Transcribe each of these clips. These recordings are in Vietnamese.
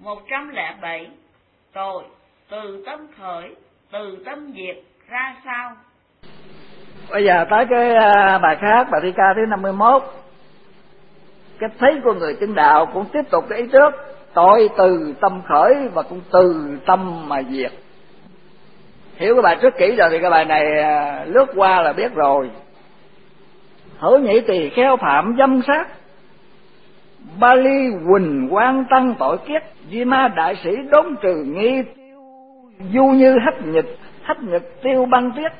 107. Tội từ tâm khởi, từ tâm diệt ra sao? Bây giờ tới cái bài khác, bài thi ca thứ 51. Cái thấy của người chứng đạo cũng tiếp tục cái ý trước. Tội từ tâm khởi và cũng từ tâm mà diệt. Hiểu cái bài trước kỹ rồi thì cái bài này lướt qua là biết rồi. Hữu nhĩ tỳ kheo phạm dâm sát, Bali Quỳnh Quang Tăng tội kiết, Di Ma đại sĩ đốn trừ nghi tiêu, du như hách nhật tiêu băng tiết.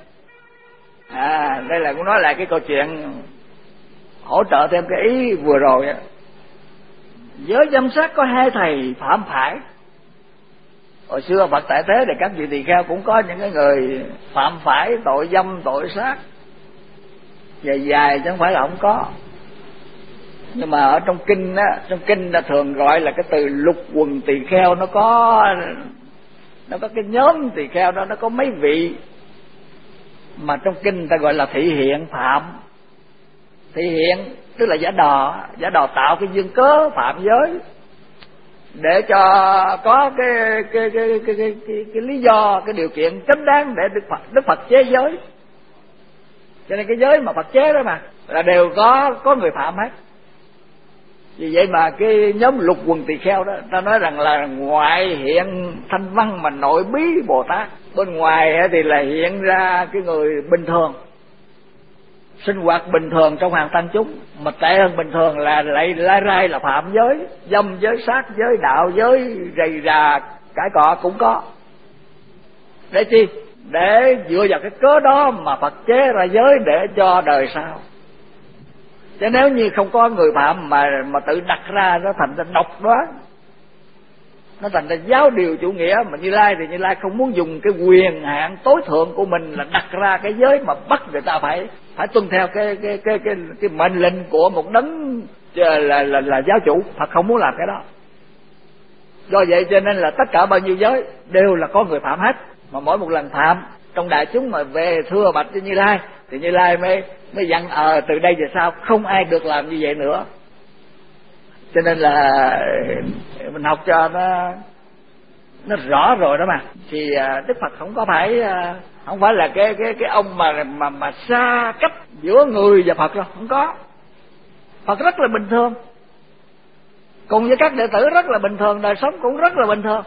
Đây là cũng nói lại cái câu chuyện hỗ trợ thêm cái ý vừa rồi á. Giới dâm sát có hai thầy phạm phải. Hồi xưa Phật tại thế thì các vị tỳ kheo cũng có những cái người phạm phải tội dâm tội sát dài chứ không phải là không có. Nhưng mà ở trong kinh là thường gọi là cái từ lục quần tỳ kheo, nó có cái nhóm tỳ kheo đó, nó có mấy vị mà trong kinh ta gọi là thị hiện phạm. Thị hiện tức là giả đò tạo cái duyên cớ phạm giới để cho có cái lý do, cái điều kiện chính đáng để Đức Phật chế giới. Cho nên cái giới mà Phật chế đó mà là đều có người phạm hết. Vì vậy mà cái nhóm lục quần tỳ kheo đó, ta nói rằng là ngoại hiện thanh văn mà nội bí Bồ Tát. Bên ngoài thì là hiện ra cái người bình thường, sinh hoạt bình thường trong hàng tăng chúng, mà tệ hơn bình thường là lại lai rai là phạm giới, dâm giới, sát giới, đạo giới, rầy rà, cãi cọ cũng có. Để chi? Để dựa vào cái cớ đó mà Phật chế ra giới để cho đời sau. Chứ nếu như không có người phạm mà tự đặt ra, nó thành ra độc đoán, nó thành ra giáo điều chủ nghĩa. Mà Như Lai thì Như Lai không muốn dùng cái quyền hạn tối thượng của mình là đặt ra cái giới mà bắt người ta phải tuân theo cái mệnh lệnh của một đấng là giáo chủ. Phật không muốn làm cái đó. Do vậy cho nên là tất cả bao nhiêu giới đều là có người phạm hết. Mà mỗi một lần phạm trong đại chúng mà về thưa bạch cho Như Lai thì Như Lai mới dặn từ đây về sau không ai được làm như vậy nữa. Cho nên là mình học cho nó rõ rồi đó mà. Thì Đức Phật không phải là cái ông mà xa cách giữa người và Phật đâu, không có. Phật rất là bình thường, cùng với các đệ tử rất là bình thường, đời sống cũng rất là bình thường.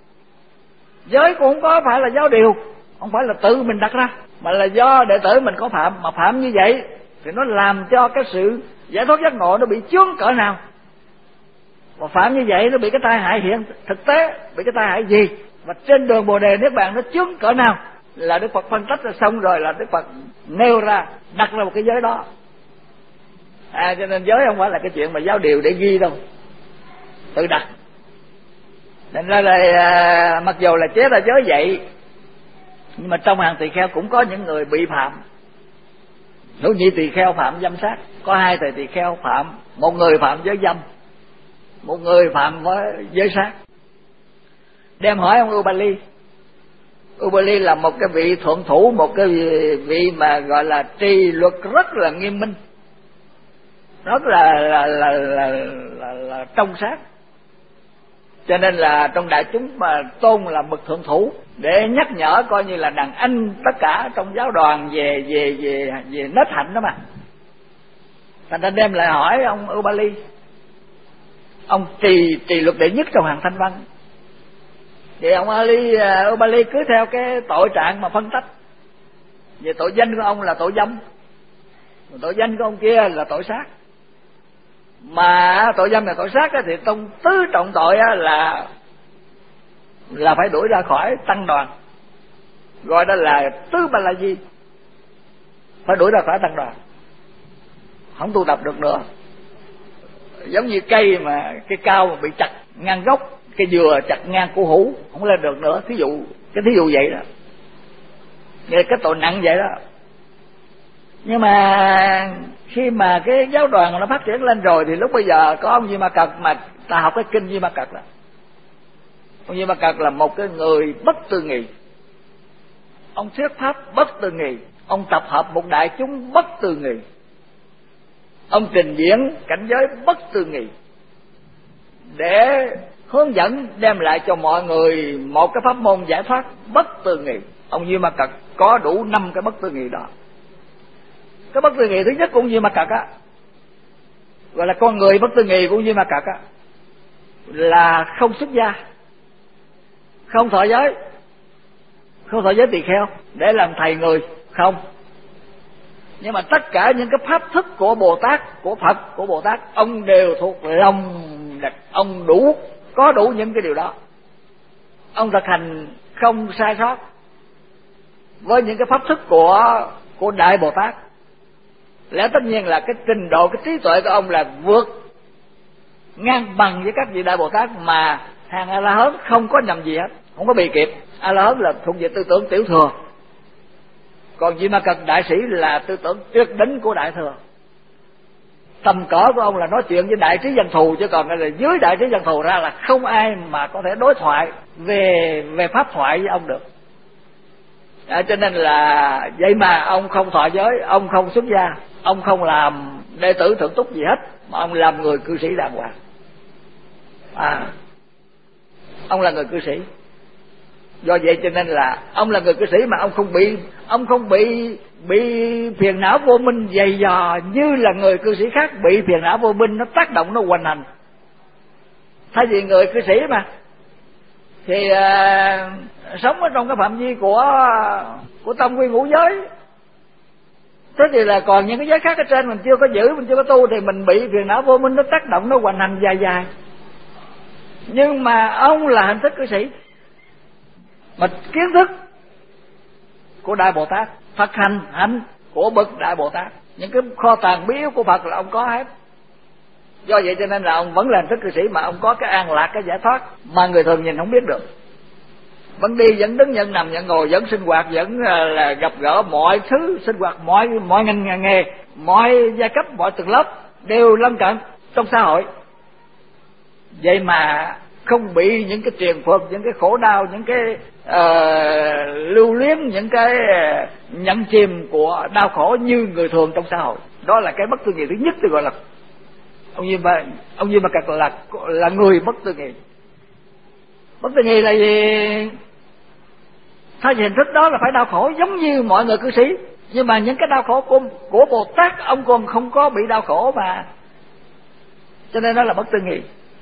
Giới cũng không có phải là giáo điều, không phải là tự mình đặt ra, mà là do đệ tử mình có phạm. Mà phạm như vậy thì nó làm cho cái sự giải thoát giác ngộ nó bị chướng cỡ nào. Mà phạm như vậy nó bị cái tai hại hiện thực tế. Bị cái tai hại gì? Và trên đường Bồ Đề Niết Bàn nó chướng cỡ nào là Đức Phật phân tích ra xong rồi, là Đức Phật nêu ra, đặt ra một cái giới đó. Cho nên giới không phải là cái chuyện mà giáo điều để ghi đâu, tự đặt. Nên ra là mặc dù là chế ra giới vậy, nhưng mà trong hàng tỳ kheo cũng có những người bị phạm. Hữu nhĩ tỳ kheo phạm dâm sát, có hai thầy tỳ kheo phạm, một người phạm giới dâm, một người phạm với giới sát. Đem hỏi ông Ubali. Ubali là một cái vị thuận thủ, một cái vị mà gọi là trì luật rất là nghiêm minh, rất là trong sáng. Cho nên là trong đại chúng mà tôn là bậc thượng thủ, để nhắc nhở coi như là đàn anh tất cả trong giáo đoàn về nết hạnh đó mà. Thành ra đem lại hỏi ông Ubali. Ông trì luật đệ nhất trong hàng thanh văn. Thì ông Ubali cứ theo cái tội trạng mà phân tách. Về tội danh của ông là tội dâm, tội danh của ông kia là tội sát. Mà tội dâm là tội sát thì trong tứ trọng tội là phải đuổi ra khỏi tăng đoàn, gọi đó là tứ ba la di, phải đuổi ra khỏi tăng đoàn, không tu tập được nữa. Giống như cây cây cao mà bị chặt ngang gốc, cây dừa chặt ngang cổ hủ, không lên được nữa. Thí dụ vậy đó, cái tội nặng vậy đó. Nhưng mà khi mà cái giáo đoàn nó phát triển lên rồi thì lúc bây giờ có ông Di Ma Cật, mà ta học cái kinh Di Ma Cật đó. Ông Di Ma Cật là một cái người bất tư nghị, ông thuyết pháp bất tư nghị, ông tập hợp một đại chúng bất tư nghị, ông trình diễn cảnh giới bất tư nghị, để hướng dẫn đem lại cho mọi người một cái pháp môn giải thoát bất tư nghị. Ông Duy Ma Cật có đủ 5 cái bất tư nghị đó. Cái bất tư nghị thứ nhất của ông Duy Ma Cật á, gọi là con người bất tư nghị của ông Duy Ma Cật á, là không xuất gia, không thọ giới, không thọ giới tỳ kheo để làm thầy người, không. Nhưng mà tất cả những cái pháp thức của Bồ Tát, của Phật, của Bồ Tát, ông đều thuộc lòng, ông có đủ những cái điều đó. Ông thực hành không sai sót với những cái pháp thức của Đại Bồ Tát. Lẽ tất nhiên là cái trình độ, cái trí tuệ của ông là vượt ngang bằng với các vị Đại Bồ Tát, mà hàng A La Hán không có nhầm gì hết, không có bị kịp. A La Hán là thuộc về tư tưởng tiểu thừa, còn Duy Ma Cật đại sĩ là tư tưởng tuyệt đỉnh của đại thừa. Tầm cỡ của ông là nói chuyện với đại trí văn thù, chứ còn là dưới đại trí văn thù ra là không ai mà có thể đối thoại về pháp thoại với ông được. Cho nên là vậy mà ông không thọ giới, ông không xuất gia, ông không làm đệ tử thượng túc gì hết, mà ông làm người cư sĩ đàng hoàng. Ông là người cư sĩ. Do vậy cho nên là ông là người cư sĩ mà ông không bị phiền não vô minh dày dò như là người cư sĩ khác bị phiền não vô minh nó tác động, nó hoành hành. Thay vì người cư sĩ mà thì sống ở trong cái phạm vi của tâm quy ngũ giới. Thế thì là còn những cái giới khác ở trên mình chưa có giữ, mình chưa có tu, thì mình bị phiền não vô minh nó tác động, nó hoành hành dài. Nhưng mà ông là hình thức cư sĩ, mà kiến thức của Đại Bồ Tát, Phật hành của bậc Đại Bồ Tát, những cái kho tàng bí yếu của Phật là ông có hết. Do vậy cho nên là ông vẫn là hình thức cư sĩ, mà ông có cái an lạc, cái giải thoát mà người thường nhìn không biết được. Vẫn đi, vẫn đứng, vẫn nằm, vẫn ngồi, vẫn sinh hoạt, vẫn là gặp gỡ mọi thứ sinh hoạt, mọi ngành nghề, mọi giai cấp, mọi tầng lớp đều lân cận trong xã hội. Vậy mà không bị những cái triền phật, những cái khổ đau, những cái lưu luyến, những cái nhận chìm của đau khổ như người thường trong xã hội. Đó là cái bất tư nghị thứ nhất, tôi gọi là ông Duy Ma Cật là người bất tư nghị. Bất tư nghị là gì? Thay vì hình thức đó là phải đau khổ giống như mọi người cư sĩ, nhưng mà những cái đau khổ của Bồ Tát ông còn không có bị đau khổ mà, cho nên đó là bất tư nghị.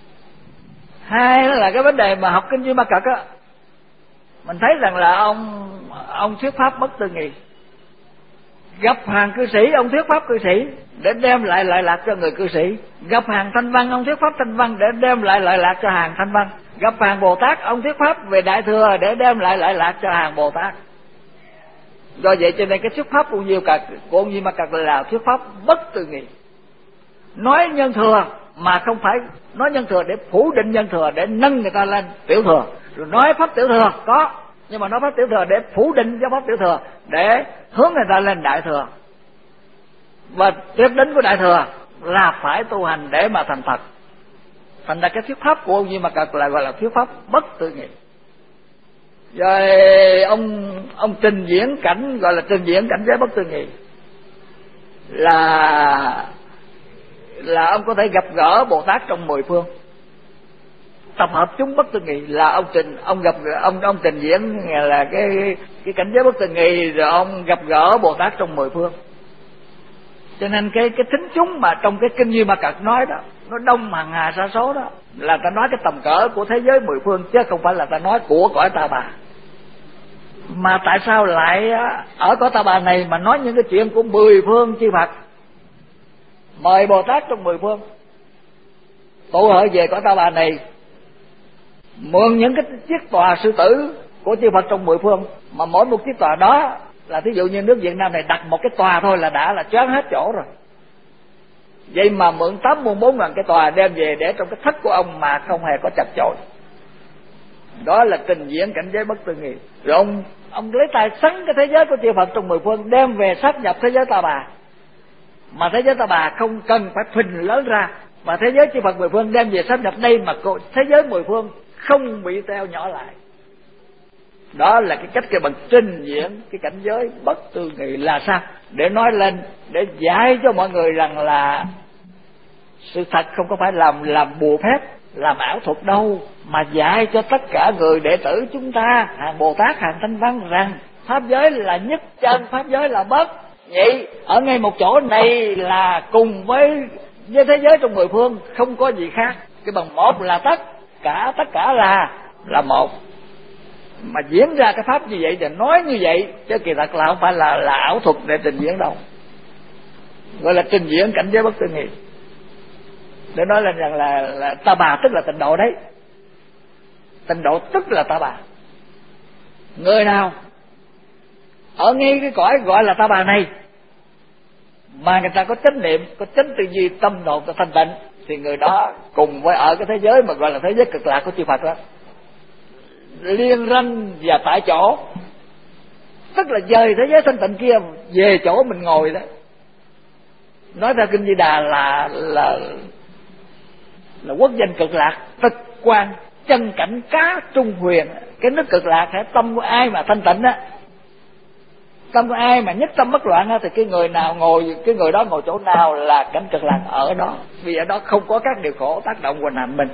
Hai là cái vấn đề mà học kinh Duy Ma Cật á, mình thấy rằng là ông thuyết pháp bất tư nghị. Gặp hàng cư sĩ, ông thuyết pháp cư sĩ để đem lại lợi lạc cho người cư sĩ. Gặp hàng thanh văn, ông thuyết pháp thanh văn để đem lại lợi lạc cho hàng thanh văn. Gặp hàng Bồ Tát, ông thuyết pháp về Đại Thừa để đem lại lợi lạc cho hàng Bồ Tát. Do vậy cho nên cái thuyết pháp của ông Duy Ma Cật là thuyết pháp bất tư nghị. Nói nhân thừa mà không phải nói nhân thừa để phủ định nhân thừa, để nâng người ta lên tiểu thừa. Rồi nói pháp tiểu thừa có, nhưng mà nói pháp tiểu thừa để phủ định cho pháp tiểu thừa, để hướng người ta lên đại thừa. Và tuyệt đỉnh của đại thừa là phải tu hành để mà thành Phật. Thành ra cái thuyết pháp của ông Duy Ma Cật là gọi là thuyết pháp bất tư nghị. Rồi ông trình diễn cảnh, gọi là trình diễn cảnh giới bất tư nghị, là ông có thể gặp gỡ Bồ Tát trong 10 phương, tập hợp chúng bất tư nghị. Là ông trình diễn là cái cảnh giới bất tư nghị, rồi ông gặp gỡ Bồ Tát trong 10 phương. Cho nên cái thính chúng mà trong cái kinh Duy Ma Cật nói đó, nó đông hàng hà sa số đó, là ta nói cái tầm cỡ của thế giới 10 phương, chứ không phải là ta nói của cõi Ta Bà. Mà tại sao lại ở cõi Ta Bà này mà nói những cái chuyện của 10 phương chư Phật, mời Bồ Tát trong 10 phương tụ hội về cõi Ta Bà này, mượn những cái chiếc tòa sư tử của chư Phật trong 10 phương, mà mỗi một chiếc tòa đó là thí dụ như nước Việt Nam này đặt một cái tòa thôi là đã là choáng hết chỗ rồi. Vậy mà mượn 84 ngàn cái tòa đem về để trong cái thất của ông mà không hề có chật chội. Đó là trình diễn cảnh giới bất tư nghị. Rồi ông lấy tay sắn cái thế giới của chư Phật trong 10 phương đem về sáp nhập thế giới Ta Bà. Mà thế giới Ta Bà không cần phải phình lớn ra, mà thế giới chư Phật 10 phương đem về sáp nhập đây, mà thế giới 10 phương không bị teo nhỏ lại. Đó là cái cách cái bằng trình diễn cái cảnh giới bất tư nghị là sao? Để nói lên, để giải cho mọi người rằng là sự thật không có phải làm bùa phép, làm ảo thuật đâu, mà dạy cho tất cả người đệ tử chúng ta, hàng Bồ Tát, hàng Thanh Văn rằng pháp giới là nhất chân, pháp giới là bất nhị. Ở ngay một chỗ này là cùng với thế giới trong mười phương, không có gì khác. Cái bằng một là tất cả là một. Mà diễn ra cái pháp như vậy thì nói như vậy, chứ kỳ thật là không phải là ảo thuật để trình diễn đâu, gọi là trình diễn cảnh giới bất tư nghị. Để nói là rằng là ta bà tức là tịnh độ đấy. Tịnh độ tức là ta bà. Người nào ở ngay cái cõi gọi là ta bà này mà người ta có chánh niệm, có chánh tư duy, tâm độ thanh tịnh, thì người đó cùng với ở cái thế giới mà gọi là thế giới cực lạc của chư Phật đó, liên ranh và tại chỗ, tức là dời thế giới thanh tịnh kia về chỗ mình ngồi đó. Nói theo kinh Di Đà là quốc danh cực lạc, tịch quan chân cảnh cá trung huyền. Cái nước cực lạc hả, tâm của ai mà thanh tịnh á, tâm của ai mà nhất tâm bất loạn á, thì cái người nào ngồi, cái người đó ngồi chỗ nào là cảnh cực lạc ở đó, vì ở đó không có các điều khổ tác động hoành hành mình.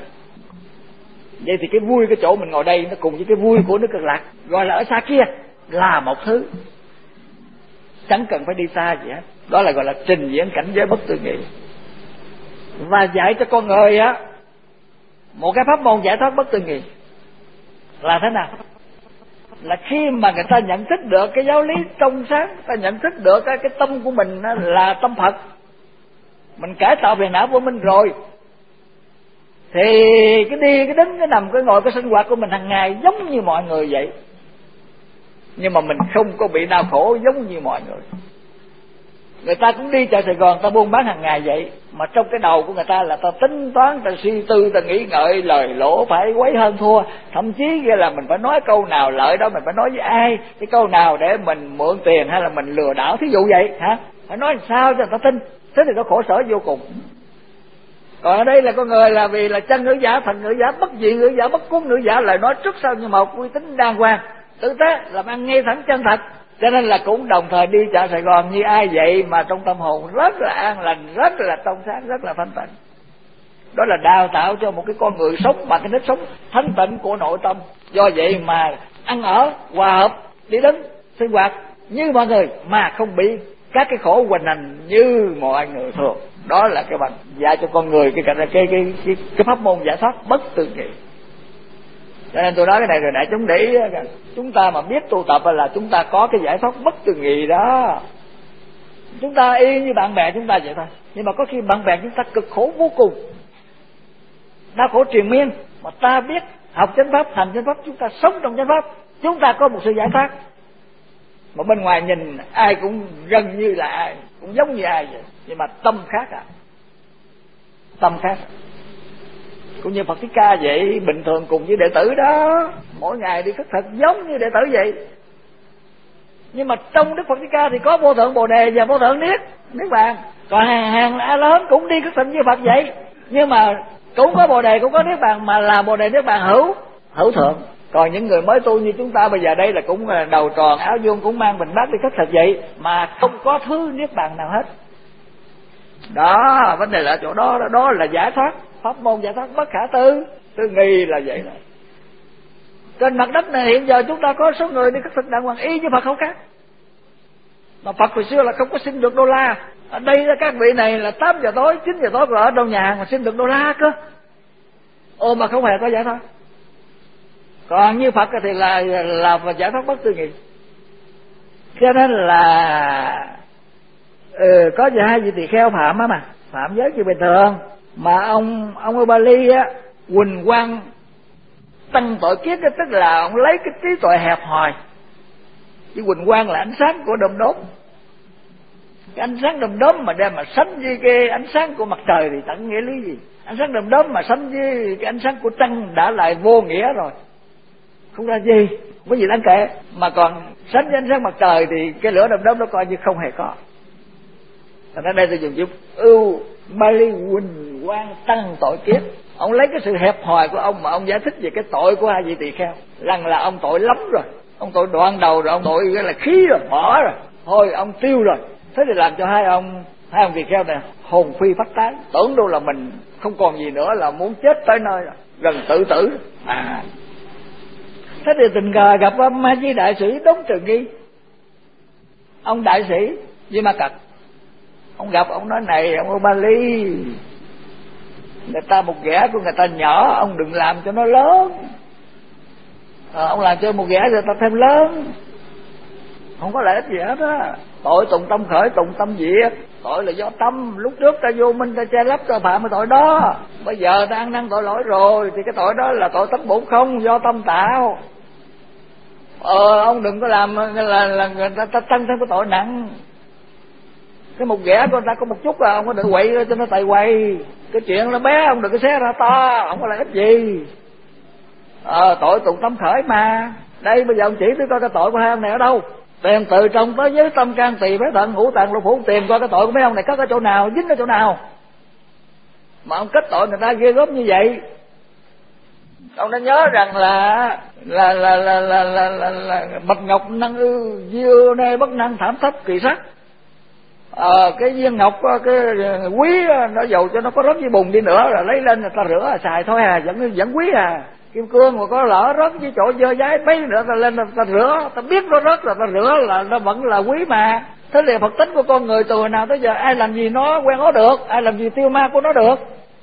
Vậy thì cái vui cái chỗ mình ngồi đây nó cùng với cái vui của nước cực lạc, gọi là ở xa kia là một thứ, chẳng cần phải đi xa gì hết. Đó là gọi là trình diễn cảnh giới bất tư nghị, và dạy cho con người á một cái pháp môn giải thoát bất tư nghị là thế nào. Là khi mà người ta nhận thức được cái giáo lý trong sáng, ta nhận thức được cái tâm của mình là tâm Phật, mình cải tạo phiền não của mình rồi, thì cái đi, cái đứng, cái nằm, cái ngồi, cái sinh hoạt của mình hàng ngày giống như mọi người vậy. Nhưng mà mình không có bị đau khổ giống như mọi người. Người ta cũng đi chợ Sài Gòn, ta buôn bán hàng ngày vậy, mà trong cái đầu của người ta là ta tính toán, ta suy tư, ta nghĩ ngợi, lời lỗ phải quấy hơn thua. Thậm chí nghĩa là mình phải nói câu nào lợi đó, mình phải nói với ai, cái câu nào để mình mượn tiền hay là mình lừa đảo, thí dụ vậy hả, phải nói làm sao cho người ta tin. Thế thì nó khổ sở vô cùng. Còn ở đây là con người là vì là chân ngữ giả, thần ngữ giả, bất dị ngữ giả, bất cuốn ngữ giả, lời nói trước sau như một, uy tín đàng hoàng, tử tế, làm ăn ngay thẳng chân thật. Cho nên là cũng đồng thời đi chợ Sài Gòn như ai vậy, mà trong tâm hồn rất là an lành, rất là trong sáng, rất là thanh tịnh. Đó là đào tạo cho một cái con người sống bằng cái nếp sống thanh tịnh của nội tâm. Do vậy mà ăn ở hòa hợp, đi đứng sinh hoạt như mọi người, mà không bị các cái khổ hoành hành như mọi người thường. Đó là cái bằng dạy cho con người cái pháp môn giải thoát bất tư nghị. Cho nên tôi nói cái này rồi đại chúng để ý, chúng ta mà biết tu tập là chúng ta có cái giải thoát bất tư nghị đó. Chúng ta y như bạn bè chúng ta vậy thôi, nhưng mà có khi bạn bè chúng ta cực khổ vô cùng, đau khổ triền miên, mà ta biết học chánh pháp, thành chánh pháp, chúng ta sống trong chánh pháp, chúng ta có một sự giải thoát. Mà bên ngoài nhìn ai cũng gần như là ai, cũng giống như ai vậy, nhưng mà tâm khác à, tâm khác. Cũng như Phật Thích Ca vậy, bình thường cùng với đệ tử đó, mỗi ngày đi khất thực giống như đệ tử vậy. Nhưng mà trong Đức Phật Thích Ca thì có vô thượng Bồ Đề và vô thượng Niết Bàn. Còn hàng A La Hán cũng đi khất thực như Phật vậy, nhưng mà cũng có Bồ Đề, cũng có Niết Bàn, mà là Bồ Đề Niết Bàn hữu thượng. Còn những người mới tu như chúng ta bây giờ đây là cũng đầu tròn áo vuông, cũng mang bình bát đi khất thực vậy, mà không có thứ Niết Bàn nào hết. Đó, vấn đề là chỗ đó, đó là giải thoát, pháp môn giải thoát bất khả tư nghị là vậy đó. Trên mặt đất này hiện giờ chúng ta có số người đi khất thực đàng hoàng y như Phật không khác. Mà Phật hồi xưa là không có xin được đô la. Ở đây là các vị này là 8 giờ tối, 9 giờ tối rồi ở trong nhà hàng mà xin được đô la cơ. Mà không hề có giải thoát. Còn như Phật thì là giải thoát bất tư nghị. Cho nên là có hai vị tỳ kheo phạm á, mà phạm giới như bình thường, mà ông Ubali á, huỳnh quang tăng tội kiết, tức là ông lấy cái trí tuệ hẹp hòi. Chứ huỳnh quang là ánh sáng của đom đóm, cái ánh sáng đom đóm mà đem mà sánh với cái ánh sáng của mặt trời thì chẳng nghĩa lý gì. Ánh sáng đom đóm mà sánh với cái ánh sáng của trăng đã lại vô nghĩa rồi, không ra gì, không có gì đáng kể. Mà còn sánh với ánh sáng mặt trời thì cái lửa đom đóm nó coi như không hề có. Thành ra đây tôi dùng chữ Ubali huỳnh quang tăng tội kiết. Ông lấy cái sự hẹp hòi của ông mà ông giải thích về cái tội của hai vị tỳ kheo, rằng là ông tội lắm rồi, ông tội đoạn đầu rồi, ông tội cái là khí rồi, bỏ rồi, thôi ông tiêu rồi. Thế thì làm cho hai ông Hai ông tỳ kheo này hồn phi phách tán, tưởng đâu là mình không còn gì nữa, là muốn chết tới nơi rồi, gần tự tử. Thế thì tình cờ gặp Ma Di đại sĩ Đống Trường Nghi. Ông đại sĩ Di Ma Cật, ông gặp, ông nói này ông Ubali, người ta một ghẻ của người ta nhỏ, ông đừng làm cho nó lớn. Ông làm cho một ghẻ người ta thêm lớn, không có lợi ích gì hết á. Tội tùng tâm khởi, tùng tâm diệt. Tội là do tâm, lúc trước ta vô minh ta che lấp ta phạm cái tội đó, bây giờ ta ăn năn tội lỗi rồi thì cái tội đó là tội tất bổn không, do tâm tạo. Ông đừng có làm là người ta tăng thêm cái tội nặng. Cái một ghẻ của người ta có một chút ông có đừng quậy cho nó tài quậy. Cái chuyện nó bé ông đừng có xé ra to, không có lợi ích gì. Tội tùng tâm khởi mà. Đây bây giờ ông chỉ tôi coi cái tội của hai ông này ở đâu. Tìm từ trong tới giới tâm can tỳ phế thận ngũ tạng lục phủ, tìm coi cái tội của mấy ông này có chỗ nào, dính ở chỗ nào mà ông kết tội người ta ghê gớm như vậy. Ông đã nhớ rằng là bạch ngọc năng ư diêu nê bất năng thảm thấp kỳ sắc. Cái viên ngọc cái quý nó dầu cho nó có rớt với bùn đi nữa rồi lấy lên người ta rửa xài thôi vẫn quý Kim cương mà có lỡ rớt với chỗ dơ giấy mấy nữa ta lên ta rửa, ta biết nó rớt là ta rửa là nó vẫn là quý mà. Thế thì Phật tính của con người từ hồi nào tới giờ ai làm gì nó quen nó được, ai làm gì tiêu ma của nó được.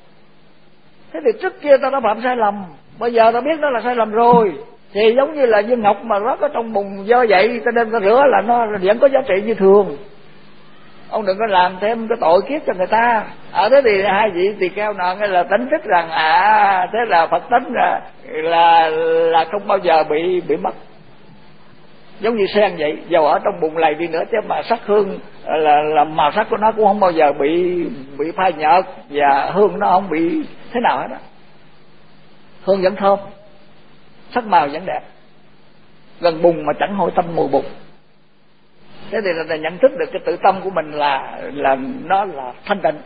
Thế thì trước kia ta đã phạm sai lầm, bây giờ ta biết đó là sai lầm rồi, thì giống như là viên ngọc mà rớt ở trong bùn dơ vậy, ta đem ta rửa là nó vẫn có giá trị như thường. Ông đừng có làm thêm cái tội kiếp cho người ta. Thế thì hai vị tỳ kheo nọ là tính thức rằng thế là Phật tính là không bao giờ bị mất. Giống như sen vậy, dầu ở trong bùn lầy đi nữa chứ mà sắc hương là màu sắc của nó cũng không bao giờ bị phai nhợt, và hương nó không bị thế nào hết đó. Hương vẫn thơm, sắc màu vẫn đẹp. Gần bùn mà chẳng hội tâm mùi bùn. Thế thì là nhận thức được cái tự tâm của mình là nó là thanh tịnh.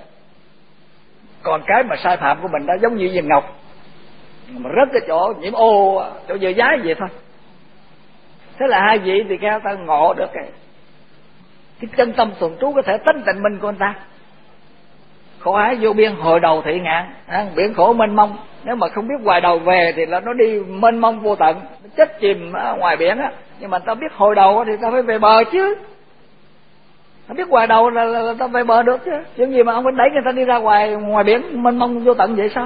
Còn cái mà sai phạm của mình đó giống như viên ngọc mà rớt cái chỗ nhiễm ô, chỗ dơ giấy vậy thôi. Thế là hai vị thì cao ta ngộ được cái chân tâm thuần trú có thể tánh tịnh minh của anh ta. Khổ ái vô biên hồi đầu thị ngạn, biển khổ mênh mông. Nếu mà không biết hoài đầu về thì là nó đi mênh mông vô tận, nó chết chìm ở ngoài biển á. Nhưng mà ta biết hồi đầu thì ta phải về bờ chứ. Ta biết hoài đầu là ta về bờ được chứ. Chuyện gì mà ông phải đẩy người ta đi ra ngoài biển mênh mông vô tận vậy sao?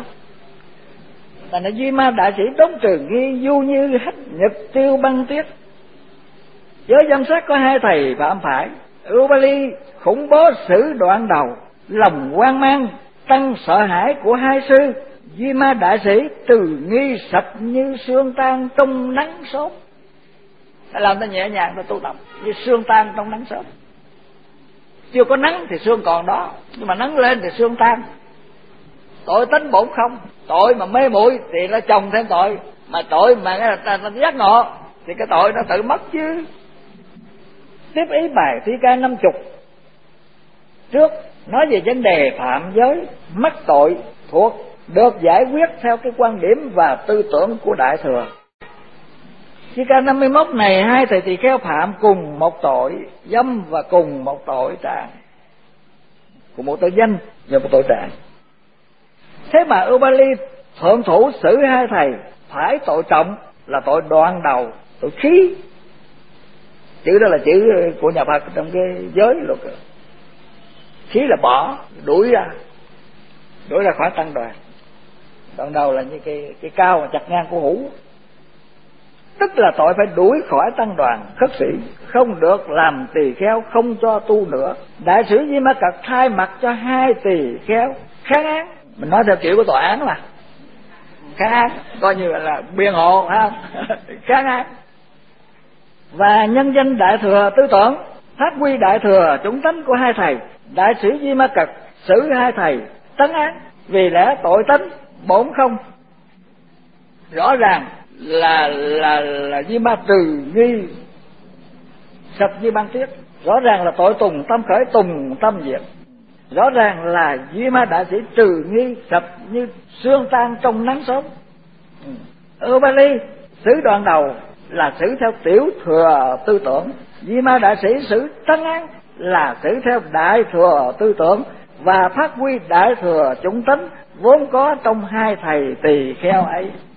Là Duy Ma đại sĩ Đống Trường Nghi du như hách nhật tiêu băng tuyết. Giới giám sát có hai thầy phạm phải. Ubali khủng bố xử đoạn đầu, lòng hoang mang tăng sợ hãi của hai sư. Duy Ma đại sĩ từ nghi sạch như sương tan trong nắng sớm. Làm ta nhẹ nhàng ta tu tập như sương tan trong nắng sớm. Chưa có nắng thì sương còn đó, nhưng mà nắng lên thì sương tan. Tội tánh bổn không, tội mà mê muội thì nó chồng thêm tội, mà tội mà ta giác ngộ thì cái tội nó tự mất chứ. Tiếp ý bài Thi Ca 50 trước nói về vấn đề phạm giới mắc tội thuộc được giải quyết theo cái quan điểm và tư tưởng của Đại Thừa. Thi Ca 51 này hai thầy tỳ kheo phạm cùng một tội dâm và cùng một tội tràng, cùng một tội danh và một tội tràng. Thế mà Ubali thượng thủ xử hai thầy phải tội trọng là tội đoạn đầu, tội khí. Chữ đó là chữ của nhà Phật trong cái giới luật. Khí là bỏ, đuổi ra khỏi tăng đoàn. Đoạn đầu là như cái cao mà chặt ngang của hũ. Tức là tội phải đuổi khỏi tăng đoàn khất sĩ, không được làm tỳ kheo, không cho tu nữa. Đại sử Di Ma Cật thay mặt cho hai tỳ kheo kháng án. Mình nói theo kiểu của tòa án là kháng án, coi như là biện hộ, phải không? Kháng án. Và nhân danh Đại Thừa tư tưởng, phát huy Đại Thừa chủng tánh của hai thầy, đại sĩ Di Ma Cật xử hai thầy tấn án vì lẽ tội tánh bổn không. Rõ ràng là Di Ma Từ Nghi sạch như băng tuyết, rõ ràng là tội tùng tâm khởi, tùng tâm diệt. Rõ ràng là Duy Ma đại sĩ Trừ Nghi sạch như sương tan trong nắng sớm. Ubali xử đoạn đầu là xử theo tiểu thừa tư tưởng, Duy Ma đại sĩ xử tấn án là xử theo đại thừa tư tưởng và phát huy đại thừa chủng tính vốn có trong hai thầy tỳ kheo ấy.